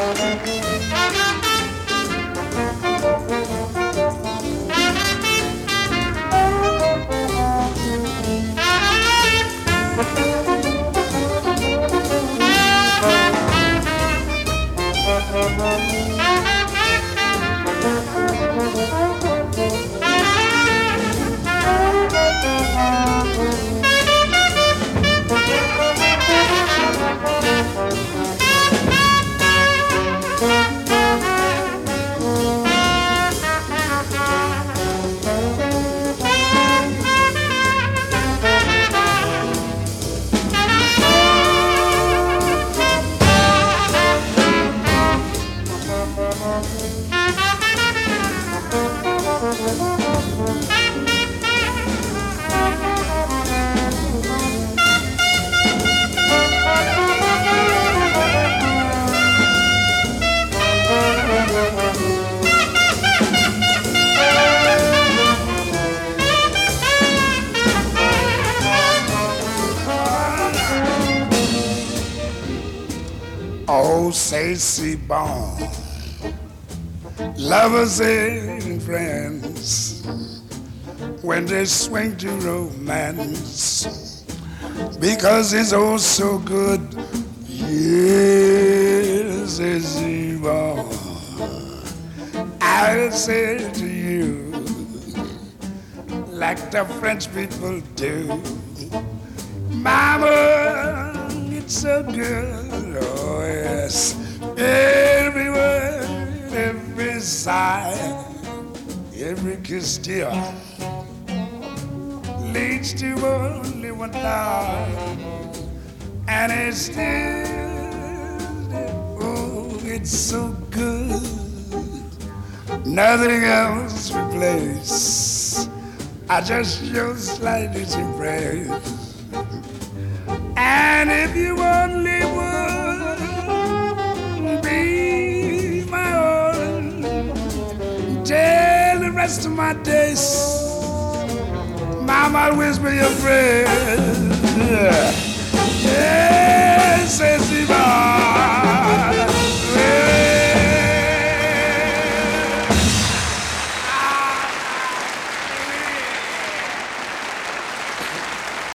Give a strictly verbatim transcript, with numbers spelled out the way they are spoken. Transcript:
Oh, say, see, born lovers and friends when they swing to romance because it's oh so good. Yes, it's born. I'll say to you like the French people do, Mama, it's so good. Oh yes, every word, every sigh, every kiss, dear, leads to only one thought, and it's still, oh, it's so good. Nothing else replace. I just your slightest embrace. And if you only would be my own, tell the rest of my days, Mama, I'll whisper your prayer. Yes, says Yvonne.